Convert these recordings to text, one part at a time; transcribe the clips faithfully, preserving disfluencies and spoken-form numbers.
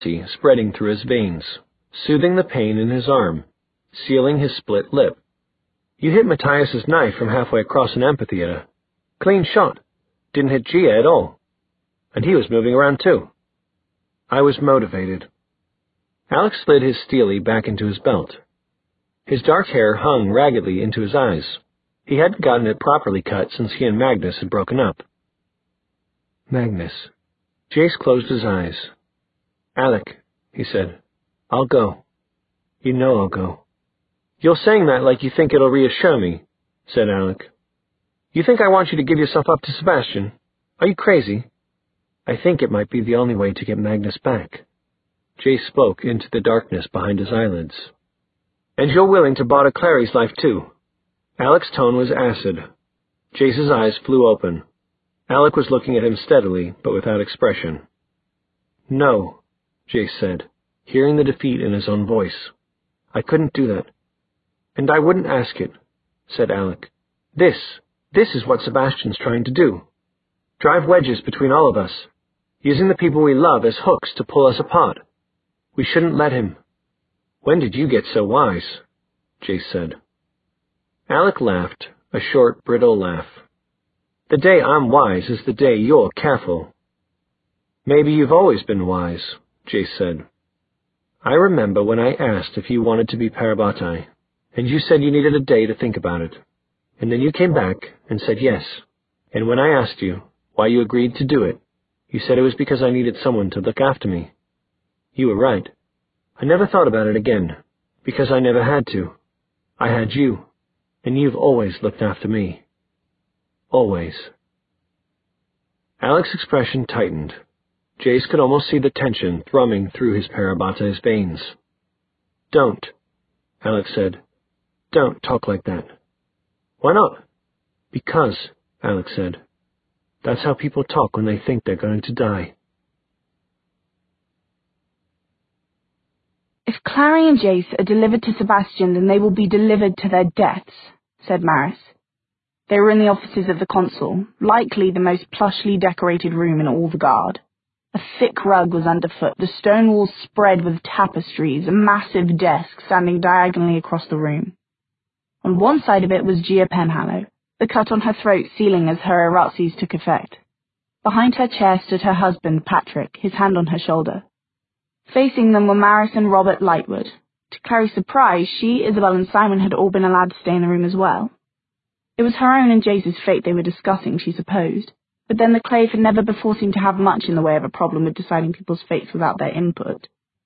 spreading through his veins, soothing the pain in his arm, sealing his split lip. You hit Matthias's knife from halfway across an amphitheater. Clean shot. Didn't hit Gia at all. And he was moving around too. I was motivated. Alex slid his steely back into his belt. His dark hair hung raggedly into his eyes. He hadn't gotten it properly cut since he and Magnus had broken up. Magnus. Jace closed his eyes. Alec, he said, I'll go. You know I'll go. You're saying that like you think it'll reassure me, said Alec. You think I want you to give yourself up to Sebastian? Are you crazy? I think it might be the only way to get Magnus back. Jace spoke into the darkness behind his eyelids. And you're willing to barter Clary's life too? Alec's tone was acid. Jace's eyes flew open. Alec was looking at him steadily, but without expression. No, Jace said, hearing the defeat in his own voice. I couldn't do that. And I wouldn't ask it, said Alec. This, this is what Sebastian's trying to do. Drive wedges between all of us, using the people we love as hooks to pull us apart. We shouldn't let him. When did you get so wise? Jace said. Alec laughed, a short, brittle laugh. The day I'm wise is the day you're careful. Maybe you've always been wise, Jace said. I remember when I asked if you wanted to be Parabatai, and you said you needed a day to think about it. And then you came back and said yes. And when I asked you why you agreed to do it, you said it was because I needed someone to look after me. You were right. I never thought about it again, because I never had to. I had you, and you've always looked after me. Always. Alec's expression tightened. Jace could almost see the tension thrumming through his Parabatai's veins. Don't, Alec said. Don't talk like that. Why not? Because, Alec said. That's how people talk when they think they're going to die. If Clary and Jace are delivered to Sebastian, then they will be delivered to their deaths, said Maris. They were in the offices of the consul, likely the most plushly decorated room in all the guard. A thick rug was underfoot, the stone walls spread with tapestries, a massive desk standing diagonally across the room. On one side of it was Gia Penhallow, the cut on her throat sealing as her Aratzes took effect. Behind her chair stood her husband, Patrick, his hand on her shoulder. Facing them were Maris and Robert Lightwood. To Clary's surprise, she, Isabel, and Simon had all been allowed to stay in the room as well. It was her own and Jace's fate they were discussing, she supposed, but then the Clave had never before seemed to have much in the way of a problem with deciding people's fates without their input.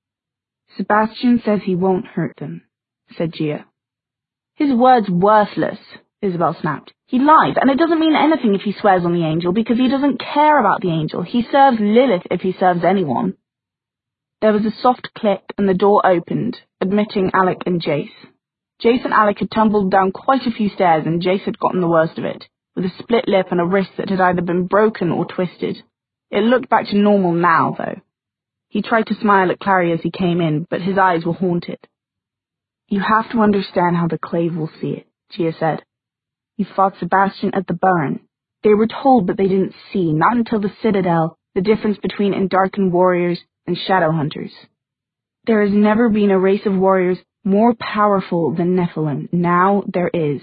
Sebastian says he won't hurt them, said Gia. His word's worthless, Isabel snapped. He lies, and it doesn't mean anything if he swears on the angel, because he doesn't care about the angel. He serves Lilith if he serves anyone. There was a soft click, and the door opened, admitting Alec and Jace. Jace and Alec had tumbled down quite a few stairs, and Jace had gotten the worst of it, with a split lip and a wrist that had either been broken or twisted. It looked back to normal now, though. He tried to smile at Clary as he came in, but his eyes were haunted. You have to understand how the Clave will see it, Gia said. You fought Sebastian at the Burn. They were told, but they didn't see, not until the Citadel, the difference between Endarken warriors and shadow hunters. There has never been a race of warriors more powerful than Nephilim. Now there is.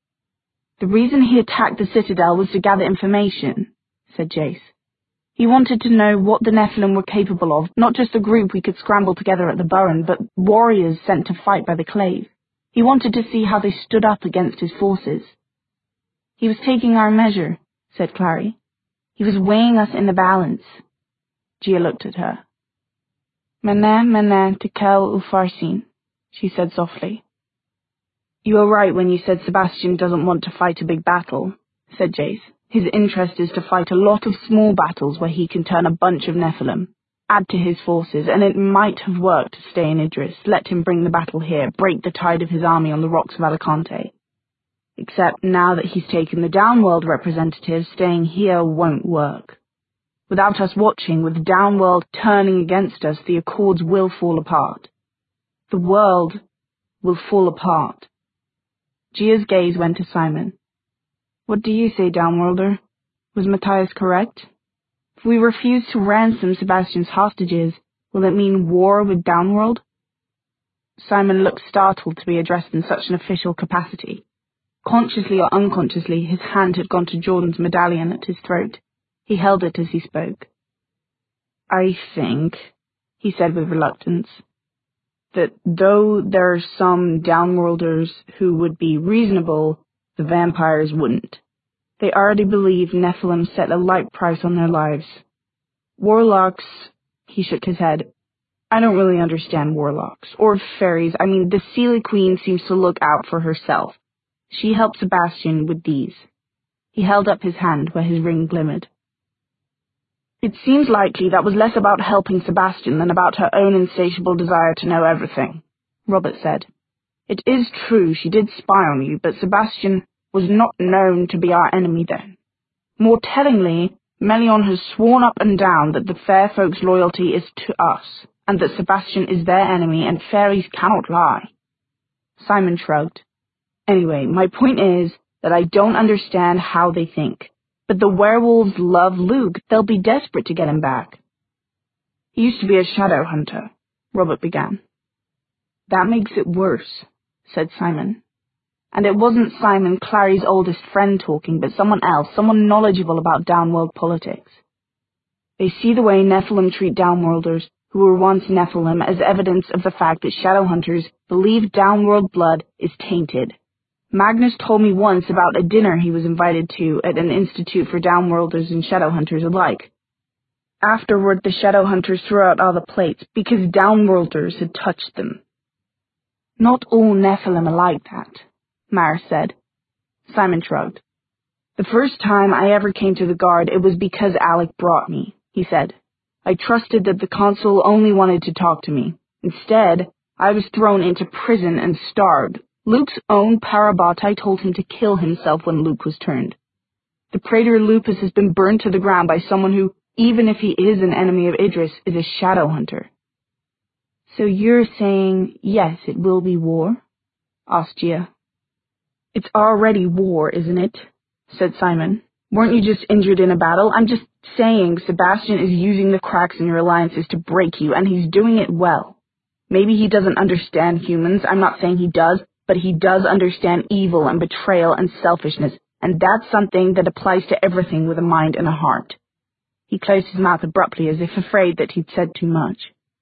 The reason he attacked the Citadel was to gather information, said Jace. He wanted to know what the Nephilim were capable of, not just a group we could scramble together at the Burren, but warriors sent to fight by the Clave. He wanted to see how they stood up against his forces. He was taking our measure, said Clary. He was weighing us in the balance. Gia looked at her. Mene, mene, tekel ufarsin, she said softly. You were right when you said Sebastian doesn't want to fight a big battle, said Jace. His interest is to fight a lot of small battles where he can turn a bunch of Nephilim, add to his forces, and it might have worked to stay in Idris, let him bring the battle here, break the tide of his army on the rocks of Alicante. Except now that he's taken the Downworld representative, staying here won't work. Without us watching, with Downworld turning against us, the Accords will fall apart. The world will fall apart. Gia's gaze went to Simon. What do you say, Downworlder? Was Matthias correct? If we refuse to ransom Sebastian's hostages, Will it mean war with Downworld? Simon looked startled to be addressed in such an official capacity. Consciously or unconsciously, his hand had gone to Jordan's medallion at his throat. He held it as he spoke. I think, he said with reluctance, that though there are some Downworlders who would be reasonable, the vampires wouldn't. They already believe Nephilim set a light price on their lives. Warlocks, he shook his head. I don't really understand warlocks, or fairies. I mean, the Seelie Queen seems to look out for herself. She helped Sebastian with these. He held up his hand where his ring glimmered. It seems likely that was less about helping Sebastian than about her own insatiable desire to know everything, Robert said. It is true she did spy on you, but Sebastian was not known to be our enemy then. More tellingly, Melion has sworn up and down that the fair folks' loyalty is to us, and that Sebastian is their enemy, and fairies cannot lie. Simon shrugged. Anyway, my point is that I don't understand how they think. But the werewolves love Luke. They'll be desperate to get him back. He used to be a shadow hunter, Robert began. That makes it worse, said Simon. And it wasn't Simon, Clary's oldest friend, talking, but someone else, someone knowledgeable about Downworld politics. They see the way Nephilim treat Downworlders, who were once Nephilim, as evidence of the fact that shadow hunters believe Downworld blood is tainted. Magnus told me once about a dinner he was invited to at an institute for Downworlders and shadow hunters alike. Afterward, the shadow hunters threw out all the plates because Downworlders had touched them. Not all Nephilim are like that, Maris said. Simon shrugged. The first time I ever came to the Guard, it was because Alec brought me, he said. I trusted that the consul only wanted to talk to me. Instead, I was thrown into prison and starved. Luke's own Parabatai told him to kill himself when Luke was turned. The Praetor Lupus has been burned to the ground by someone who, even if he is an enemy of Idris, is a shadow hunter. So you're saying, yes, it will be war? Asked Gia. It's already war, isn't it? Said Simon. Weren't you just injured in a battle? I'm just saying Sebastian is using the cracks in your alliances to break you, and he's doing it well. Maybe he doesn't understand humans, I'm not saying he does, but he does understand evil and betrayal and selfishness, and that's something that applies to everything with a mind and a heart. He closed his mouth abruptly as if afraid that he'd said too much.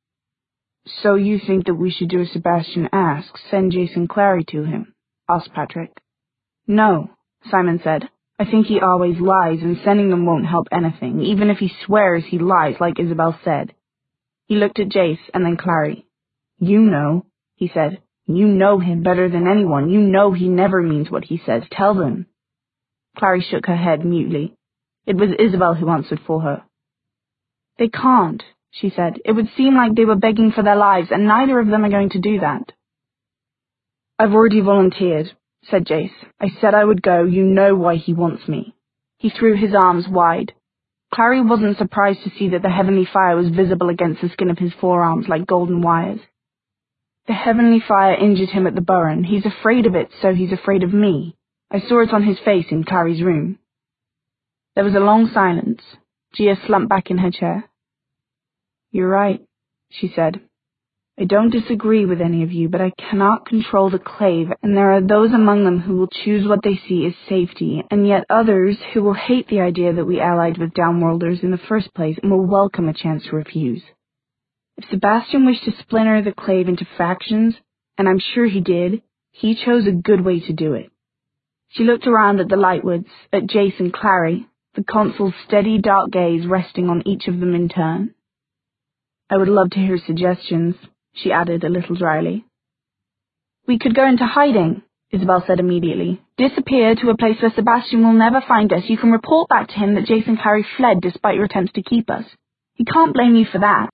So you think that we should do as Sebastian asks, send Jason Clary to him? Asked Patrick. No, Simon said. I think he always lies, and sending them won't help anything, even if he swears he lies, like Isabel said. He looked at Jace and then Clary. You know, he said. You know him better than anyone. You know he never means what he says. Tell them. Clary shook her head mutely. It was Isabel who answered for her. They can't, she said. It would seem like they were begging for their lives, and neither of them are going to do that. I've already volunteered, said Jace. I said I would go. You know why he wants me. He threw his arms wide. Clary wasn't surprised to see that the heavenly fire was visible against the skin of his forearms like golden wires. The heavenly fire injured him at the Burren. He's afraid of it, so he's afraid of me. I saw it on his face in Clary's room. There was a long silence. Gia slumped back in her chair. You're right, she said. I don't disagree with any of you, but I cannot control the clave, and there are those among them who will choose what they see as safety, and yet others who will hate the idea that we allied with Downworlders in the first place and will welcome a chance to refuse. If Sebastian wished to splinter the clave into factions, and I'm sure he did, he chose a good way to do it. She looked around at the Lightwoods, at Jace and Clary, the consul's steady dark gaze resting on each of them in turn. I would love to hear suggestions, she added a little dryly. We could go into hiding, Isabel said immediately. Disappear to a place where Sebastian will never find us. You can report back to him that Jace and Clary fled despite your attempts to keep us. He can't blame you for that.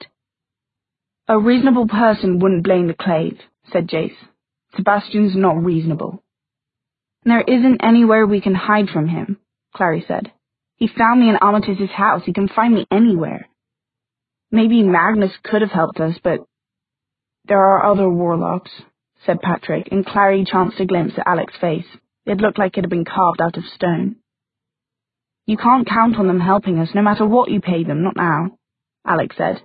A reasonable person wouldn't blame the clave, said Jace. Sebastian's not reasonable. There isn't anywhere we can hide from him, Clary said. He found me in Armitiz's house. He can find me anywhere. Maybe Magnus could have helped us, but there are other warlocks, said Patrick, and Clary chanced a glimpse at Alec's face. It looked like it had been carved out of stone. You can't count on them helping us, no matter what you pay them, not now, Alec said.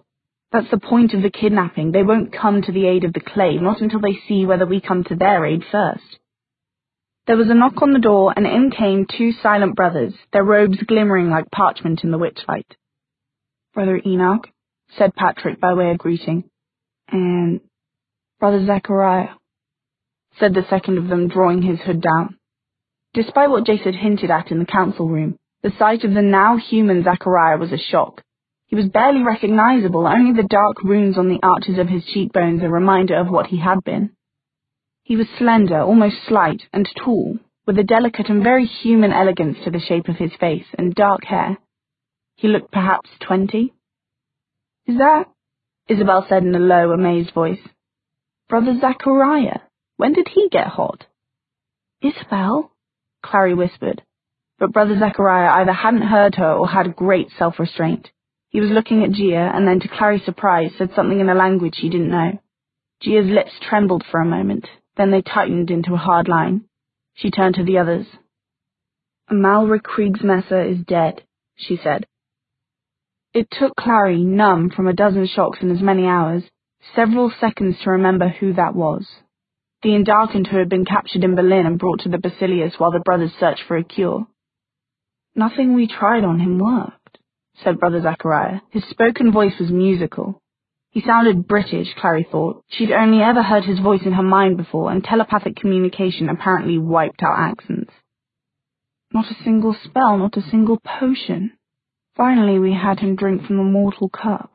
That's the point of the kidnapping. They won't come to the aid of the Clave, not until they see whether we come to their aid first. There was a knock on the door, and in came two silent brothers, their robes glimmering like parchment in the witchlight. "Brother Enoch," said Patrick by way of greeting. "And Brother Zachariah," said the second of them, drawing his hood down. Despite what Jace had hinted at in the council room, the sight of the now human Zachariah was a shock. He was barely recognizable, only the dark runes on the arches of his cheekbones a reminder of what he had been. He was slender, almost slight, and tall, with a delicate and very human elegance to the shape of his face, and dark hair. He looked perhaps twenty. "Is that?" Isabel said in a low, amazed voice. "Brother Zachariah? When did he get hot?" "Isabel?" Clary whispered. But Brother Zachariah either hadn't heard her or had great self-restraint. He was looking at Gia, and then, to Clary's surprise, said something in a language she didn't know. Gia's lips trembled for a moment, then they tightened into a hard line. She turned to the others. "Amalric Kriegsmesser is dead," she said. It took Clary, numb from a dozen shocks in as many hours, several seconds to remember who that was. The Endarkened who had been captured in Berlin and brought to the Basilius while the brothers searched for a cure. "Nothing we tried on him worked," said Brother Zachariah. His spoken voice was musical. He sounded British, Clary thought. She'd only ever heard his voice in her mind before, and telepathic communication apparently wiped out accents. "Not a single spell, not a single potion. Finally we had him drink from the mortal cup.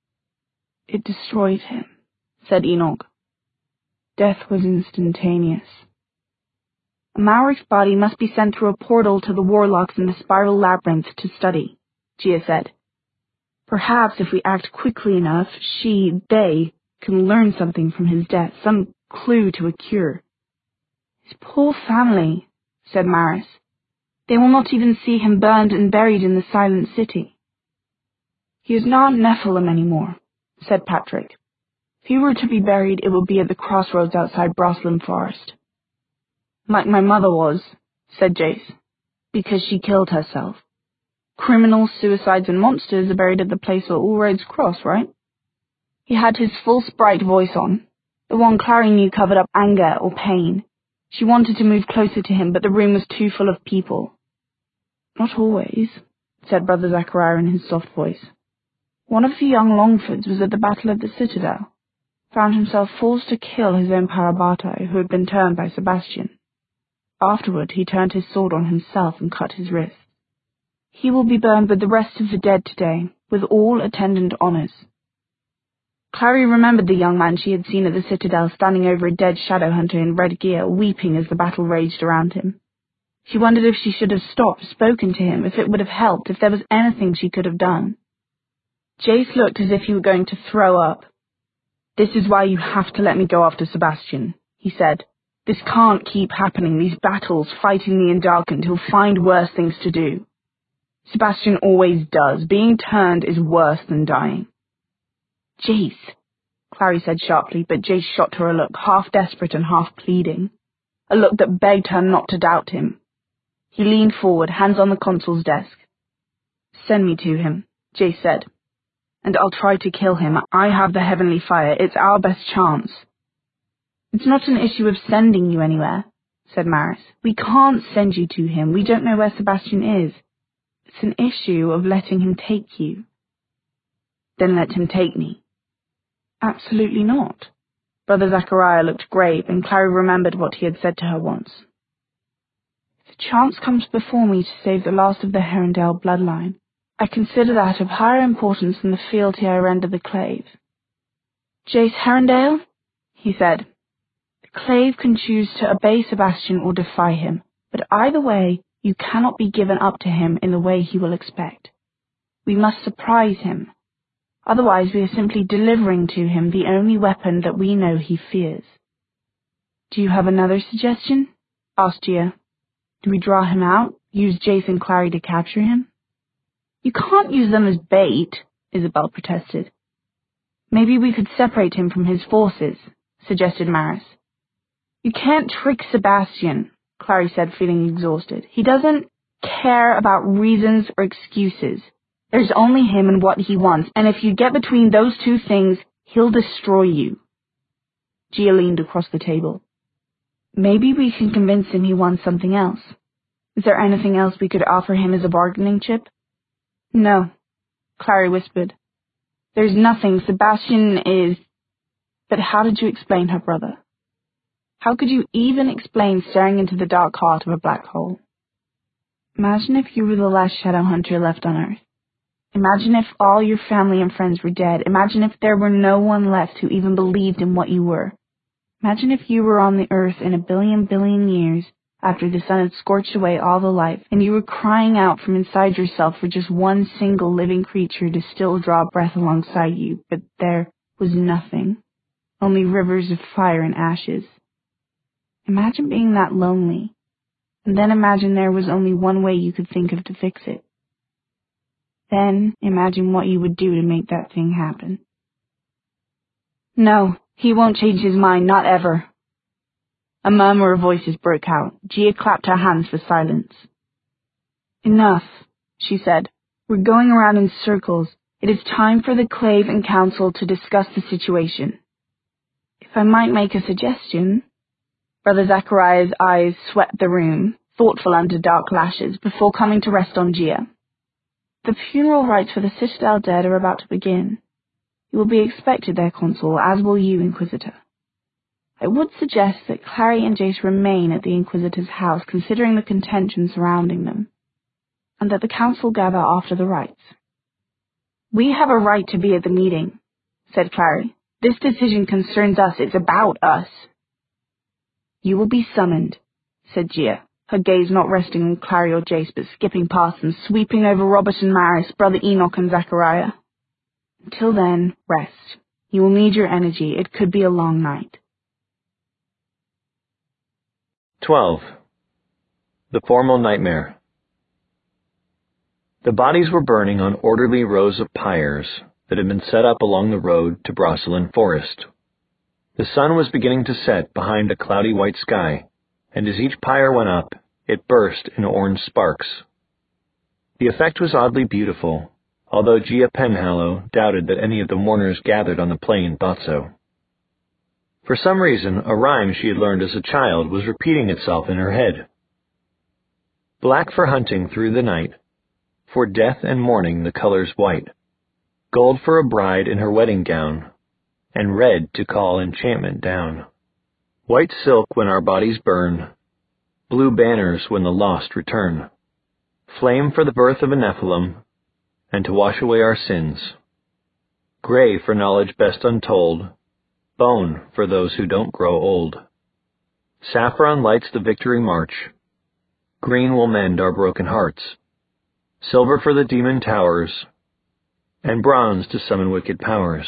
It destroyed him," said Enoch. "Death was instantaneous." "Amalric's body must be sent through a portal to the warlocks in the Spiral Labyrinth to study," Gia said. "Perhaps if we act quickly enough, she, they, can learn something from his death, some clue to a cure." "His poor family," said Maris. "They will not even see him burned and buried in the Silent City." "He is not Nephilim anymore," said Patrick. "If he were to be buried, it would be at the crossroads outside Broslam Forest." "Like my mother was," said Jace, "because she killed herself. Criminals, suicides, and monsters are buried at the place where all roads cross, right?" He had his full sprite voice on, the one Clary knew covered up anger or pain. She wanted to move closer to him, but the room was too full of people. "Not always," said Brother Zachariah in his soft voice. "One of the young Longfords was at the Battle of the Citadel, found himself forced to kill his own Parabatai, who had been turned by Sebastian. Afterward he turned his sword on himself and cut his wrist. He will be burned with the rest of the dead today, with all attendant honours." Clary remembered the young man she had seen at the Citadel standing over a dead shadow hunter in red gear, weeping as the battle raged around him. She wondered if she should have stopped, spoken to him, if it would have helped, if there was anything she could have done. Jace looked as if he were going to throw up. "This is why you have to let me go after Sebastian," he said. "This can't keep happening, these battles, fighting the Endarkened. He'll find worse things to do. Sebastian always does. Being turned is worse than dying." "Jace," Clary said sharply, but Jace shot her a look, half desperate and half pleading, a look that begged her not to doubt him. He leaned forward, hands on the consul's desk. "Send me to him," Jace said, "and I'll try to kill him. I have the heavenly fire. It's our best chance." "It's not an issue of sending you anywhere," said Maris. "We can't send you to him. We don't know where Sebastian is. It's an issue of letting him take you." "Then let him take me." "Absolutely not." Brother Zachariah looked grave, and Clary remembered what he had said to her once. "If a chance comes before me to save the last of the Herondale bloodline, I consider that of higher importance than the fealty I render the Clave." "Jace Herondale," he said, "the Clave can choose to obey Sebastian or defy him, but either way, you cannot be given up to him in the way he will expect. We must surprise him. Otherwise we are simply delivering to him the only weapon that we know he fears." "Do you have another suggestion?" asked Gia. "Do we draw him out, use Jace and Clary to capture him?" "You can't use them as bait," Isabel protested. "Maybe we could separate him from his forces," suggested Maris. "You can't trick Sebastian," Clary said, feeling exhausted. "He doesn't care about reasons or excuses. There's only him and what he wants, and if you get between those two things, he'll destroy you. Gia leaned across the table. Maybe we can convince him he wants something else. Is there anything else we could offer him as a bargaining chip? No, Clary whispered. There's nothing. Sebastian is... But how did you explain her brother? How could you even explain staring into the dark heart of a black hole? Imagine if you were the last shadow hunter left on Earth. Imagine if all your family and friends were dead. Imagine if there were no one left who even believed in what you were. Imagine if you were on the Earth in a billion billion years after the sun had scorched away all the life, and you were crying out from inside yourself for just one single living creature to still draw breath alongside you, but there was nothing. Only rivers of fire and ashes. Imagine being that lonely, and then imagine there was only one way you could think of to fix it. Then imagine what you would do to make that thing happen. No, he won't change his mind, not ever. A murmur of voices broke out. Gia clapped her hands for silence. Enough, she said. We're going around in circles. It is time for the Clave and Council to discuss the situation. If I might make a suggestion... Brother Zachariah's eyes swept the room, thoughtful under dark lashes, before coming to rest on Gia. The funeral rites for the Citadel dead are about to begin. You will be expected there, Consul, as will you, Inquisitor. I would suggest that Clary and Jace remain at the Inquisitor's house, considering the contention surrounding them, and that the Council gather after the rites. We have a right to be at the meeting, said Clary. This decision concerns us. It's about us. You will be summoned, said Gia, her gaze not resting on Clary or Jace, but skipping past them, sweeping over Robert and Maris, Brother Enoch and Zachariah. Until then, rest. You will need your energy. It could be a long night. twelve. The Formal Nightmare. The bodies were burning on orderly rows of pyres that had been set up along the road to Brosselin Forest. The sun was beginning to set behind a cloudy white sky, and as each pyre went up, it burst in orange sparks. The effect was oddly beautiful, although Gia Penhallow doubted that any of the mourners gathered on the plain thought so. For some reason, a rhyme she had learned as a child was repeating itself in her head. Black for hunting through the night, for death and mourning the colors white, gold for a bride in her wedding gown, and red to call enchantment down. White silk when our bodies burn, blue banners when the lost return, flame for the birth of a Nephilim, and to wash away our sins, gray for knowledge best untold, bone for those who don't grow old. Saffron lights the victory march, green will mend our broken hearts, silver for the demon towers, and bronze to summon wicked powers.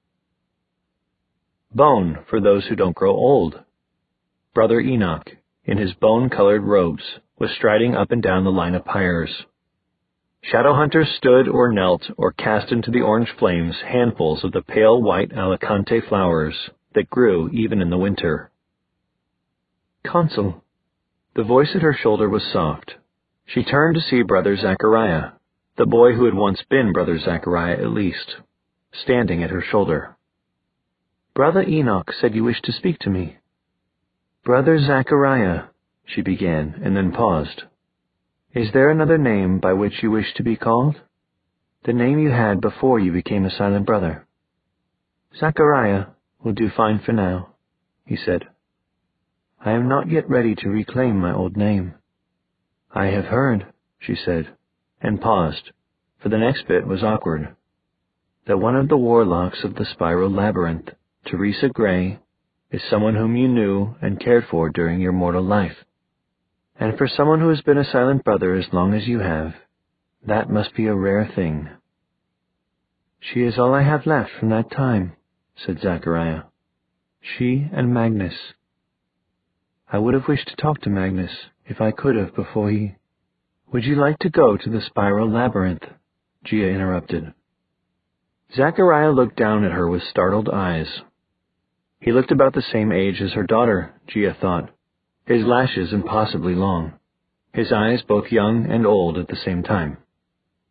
Bone for those who don't grow old. Brother Enoch, in his bone-colored robes, was striding up and down the line of pyres. Shadow hunters stood or knelt or cast into the orange flames handfuls of the pale white Alicante flowers that grew even in the winter. Consul. The voice at her shoulder was soft. She turned to see Brother Zachariah, the boy who had once been Brother Zachariah at least, standing at her shoulder. Brother Enoch said you wished to speak to me. Brother Zachariah, she began, and then paused. Is there another name by which you wish to be called? The name you had before you became a silent brother. Zachariah will do fine for now, he said. I am not yet ready to reclaim my old name. I have heard, she said, and paused, for the next bit was awkward, that one of the warlocks of the Spiral Labyrinth, Teresa Gray, is someone whom you knew and cared for during your mortal life. And for someone who has been a silent brother as long as you have, that must be a rare thing. She is all I have left from that time, said Zachariah. She and Magnus. I would have wished to talk to Magnus, if I could have before he... Would you like to go to the Spiral Labyrinth? Gia interrupted. Zachariah looked down at her with startled eyes. He looked about the same age as her daughter, Gia thought, his lashes impossibly long, his eyes both young and old at the same time.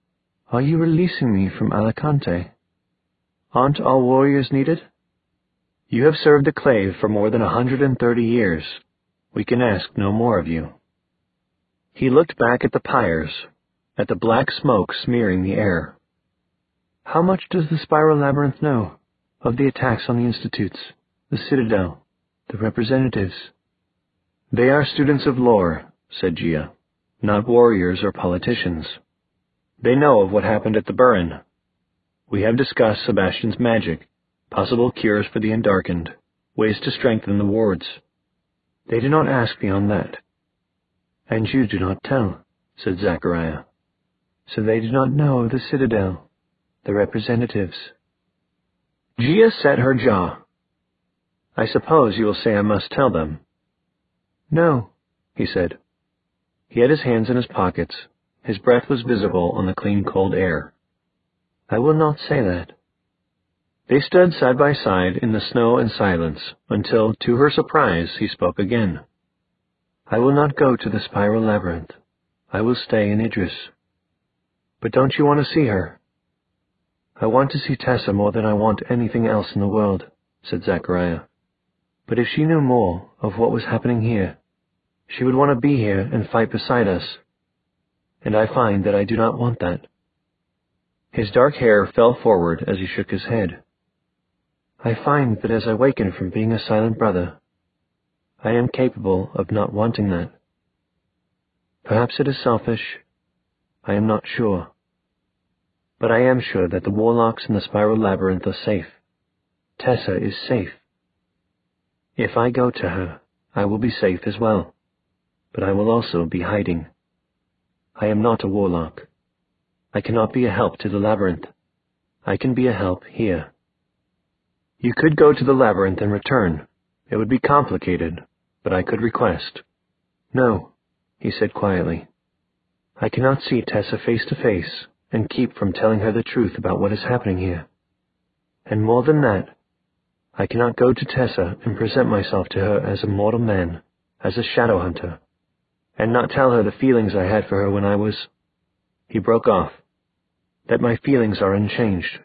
Are you releasing me from Alicante? Aren't all warriors needed? You have served the Clave for more than a hundred and thirty years. We can ask no more of you. He looked back at the pyres, at the black smoke smearing the air. How much does the Spiral Labyrinth know of the attacks on the institutes, the Citadel, the representatives? They are students of lore, said Gia, not warriors or politicians. They know of what happened at the Burren. We have discussed Sebastian's magic, possible cures for the Undarkened, ways to strengthen the wards. They do not ask beyond that. And you do not tell, said Zachariah. So they do not know of the Citadel, the representatives. Gia set her jaw. I suppose you will say I must tell them. No, he said. He had his hands in his pockets. His breath was visible on the clean, cold air. I will not say that. They stood side by side in the snow and silence, until, to her surprise, he spoke again. I will not go to the Spiral Labyrinth. I will stay in Idris. But don't you want to see her? I want to see Tessa more than I want anything else in the world, said Zachariah. But if she knew more of what was happening here, she would want to be here and fight beside us. And I find that I do not want that. His dark hair fell forward as he shook his head. I find that as I waken from being a silent brother, I am capable of not wanting that. Perhaps it is selfish. I am not sure. But I am sure that the warlocks in the Spiral Labyrinth are safe. Tessa is safe. If I go to her, I will be safe as well. But I will also be hiding. I am not a warlock. I cannot be a help to the labyrinth. I can be a help here. You could go to the labyrinth and return. It would be complicated, but I could request. No, he said quietly. I cannot see Tessa face to face and keep from telling her the truth about what is happening here. And more than that, I cannot go to Tessa and present myself to her as a mortal man, as a shadow hunter, and not tell her the feelings I had for her when I was... He broke off. That my feelings are unchanged.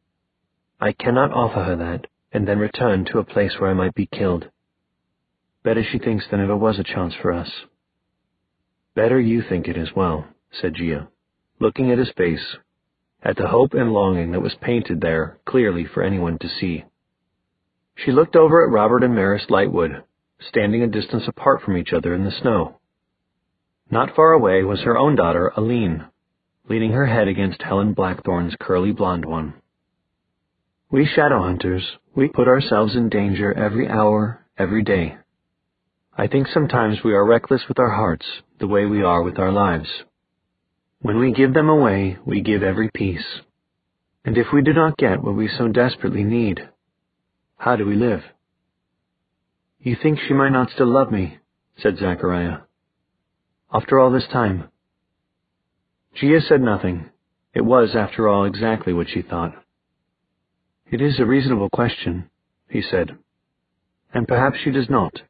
I cannot offer her that, and then return to a place where I might be killed. Better she thinks than ever was a chance for us. Better you think it as well, said Gia, looking at his face, at the hope and longing that was painted there clearly for anyone to see. She looked over at Robert and Maris Lightwood, standing a distance apart from each other in the snow. Not far away was her own daughter, Aline, leaning her head against Helen Blackthorn's curly blonde one. We shadow hunters, we put ourselves in danger every hour, every day. I think sometimes we are reckless with our hearts, the way we are with our lives. When we give them away, we give every piece. And if we do not get what we so desperately need, how do we live? You think she might not still love me, said Zachariah. After all this time. Gia said nothing. It was, after all, exactly what she thought. It is a reasonable question, he said. And perhaps she does not.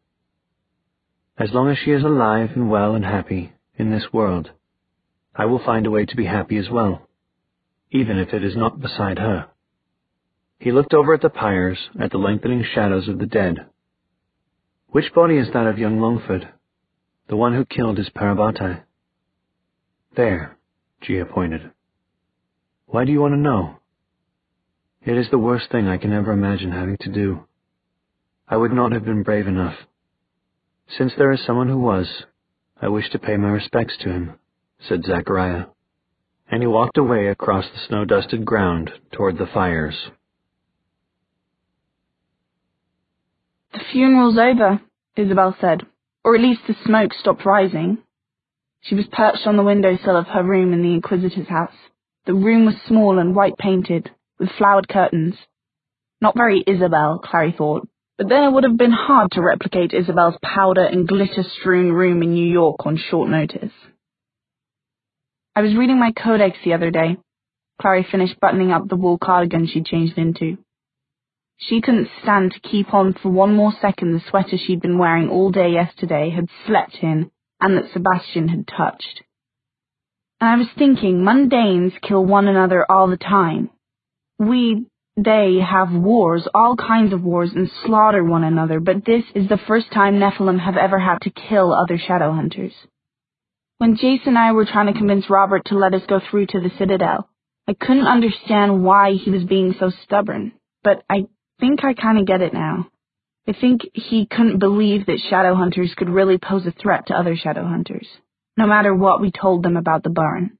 As long as she is alive and well and happy in this world, I will find a way to be happy as well, even if it is not beside her. He looked over at the pyres, at the lengthening shadows of the dead. Which body is that of young Longford, the one who killed his Parabatai? There, Gia pointed. Why do you want to know? It is the worst thing I can ever imagine having to do. I would not have been brave enough. Since there is someone who was, I wish to pay my respects to him, said Zachariah, and he walked away across the snow-dusted ground toward the fires. The funeral's over, Isabel said, or at least the smoke stopped rising. She was perched on the windowsill of her room in the Inquisitor's house. The room was small and white-painted, with flowered curtains. Not very Isabel, Clary thought, but then it would have been hard to replicate Isabel's powder and glitter-strewn room in New York on short notice. I was reading my codex the other day. Clary finished buttoning up the wool cardigan she'd changed into. She couldn't stand to keep on for one more second the sweater she'd been wearing all day yesterday, had slept in, and that Sebastian had touched. And I was thinking, mundanes kill one another all the time. We, they, have wars, all kinds of wars, and slaughter one another, but this is the first time Nephilim have ever had to kill other shadow hunters. When Jace and I were trying to convince Robert to let us go through to the Citadel, I couldn't understand why he was being so stubborn, but I think I kind of get it now. I think he couldn't believe that shadow hunters could really pose a threat to other shadow hunters, no matter what we told them about the barn.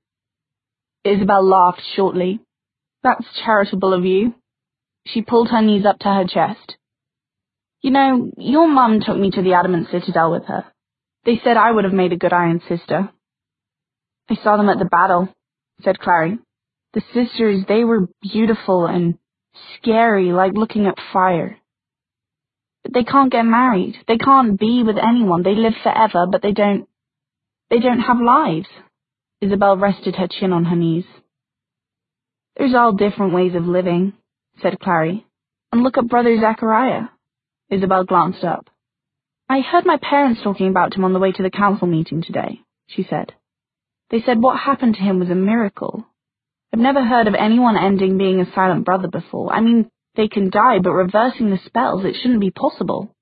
Isabel laughed shortly. That's charitable of you. She pulled her knees up to her chest. You know, your mum took me to the Adamant Citadel with her. They said I would have made a good Iron Sister. I saw them at the battle, said Clary. The sisters, they were beautiful and scary, like looking at fire. But they can't get married. They can't be with anyone. They live forever, but they don't... They don't have lives. Isabel rested her chin on her knees. There's all different ways of living, said Clary. And look at Brother Zachariah. Isabel glanced up. I heard my parents talking about him on the way to the council meeting today, she said. They said what happened to him was a miracle. I've never heard of anyone ending being a silent brother before. I mean, they can die, but reversing the spells, it shouldn't be possible.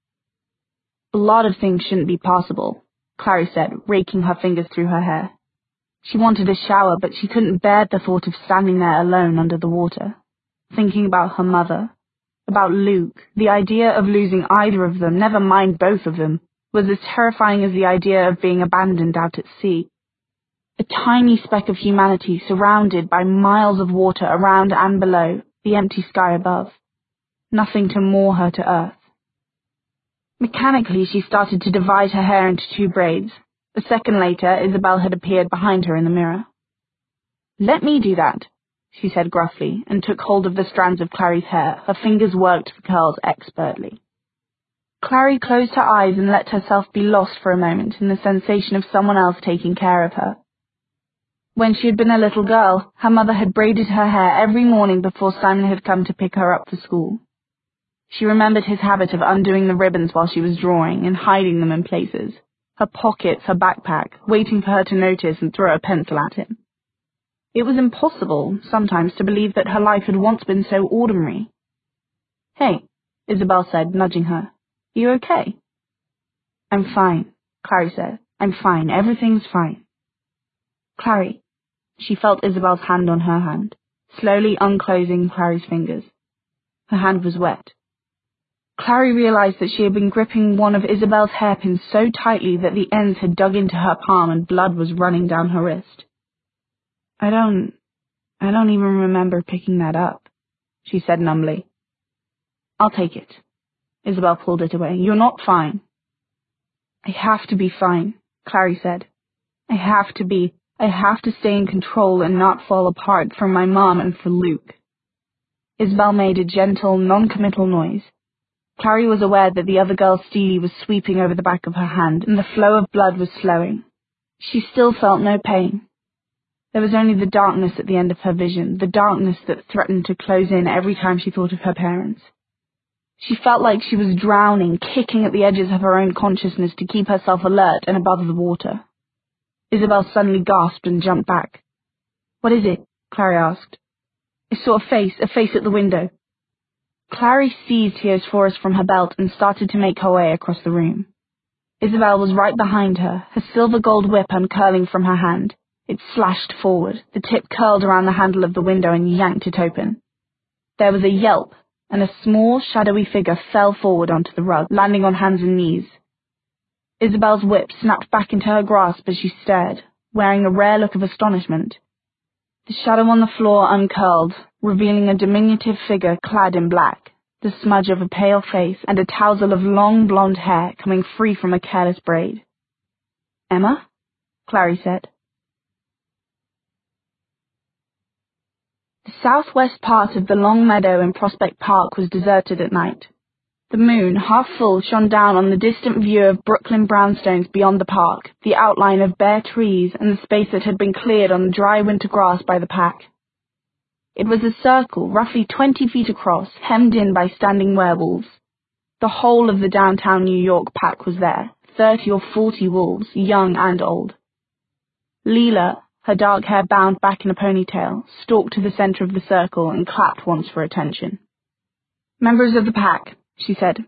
A lot of things shouldn't be possible, Clary said, raking her fingers through her hair. She wanted a shower, but she couldn't bear the thought of standing there alone under the water, thinking about her mother, about Luke. The idea of losing either of them, never mind both of them, was as terrifying as the idea of being abandoned out at sea. A tiny speck of humanity surrounded by miles of water around and below, the empty sky above. Nothing to moor her to earth. Mechanically, she started to divide her hair into two braids. A second later, Isabel had appeared behind her in the mirror. Let me do that, she said gruffly, and took hold of the strands of Clary's hair. Her fingers worked the curls expertly. Clary closed her eyes and let herself be lost for a moment in the sensation of someone else taking care of her. When she had been a little girl, her mother had braided her hair every morning before Simon had come to pick her up for school. She remembered his habit of undoing the ribbons while she was drawing and hiding them in places, her pockets, her backpack, waiting for her to notice and throw a pencil at him. It was impossible, sometimes, to believe that her life had once been so ordinary. Hey, Isabel said, nudging her. You okay? I'm fine, Clary said. I'm fine. Everything's fine. Clary. She felt Isabel's hand on her hand, slowly unclosing Clary's fingers. Her hand was wet. Clary realized that she had been gripping one of Isabel's hairpins so tightly that the ends had dug into her palm and blood was running down her wrist. I don't... I don't even remember picking that up, she said numbly. I'll take it. Isabel pulled it away. You're not fine. I have to be fine, Clary said. I have to be... I have to stay in control and not fall apart for my mom and for Luke. Isabel made a gentle, non-committal noise. Clary was aware that the other girl's steely was sweeping over the back of her hand, and the flow of blood was slowing. She still felt no pain. There was only the darkness at the end of her vision, the darkness that threatened to close in every time she thought of her parents. She felt like she was drowning, kicking at the edges of her own consciousness to keep herself alert and above the water. Isabel suddenly gasped and jumped back. What is it? Clary asked. I saw a face, a face at the window. Clary seized Heosaurus from her belt and started to make her way across the room. Isabel was right behind her, her silver gold whip uncurling from her hand. It slashed forward, the tip curled around the handle of the window and yanked it open. There was a yelp, and a small, shadowy figure fell forward onto the rug, landing on hands and knees. Isabel's whip snapped back into her grasp as she stared, wearing a rare look of astonishment. The shadow on the floor uncurled, revealing a diminutive figure clad in black, the smudge of a pale face and a tousle of long blonde hair coming free from a careless braid. Emma? Clary said. The southwest part of the long meadow in Prospect Park was deserted at night. The moon, half full, shone down on the distant view of Brooklyn brownstones beyond the park, the outline of bare trees and the space that had been cleared on the dry winter grass by the pack. It was a circle, roughly twenty feet across, hemmed in by standing werewolves. The whole of the downtown New York pack was there, thirty or forty wolves, young and old. Leela, her dark hair bound back in a ponytail, stalked to the center of the circle and clapped once for attention. "Members of the pack," she said,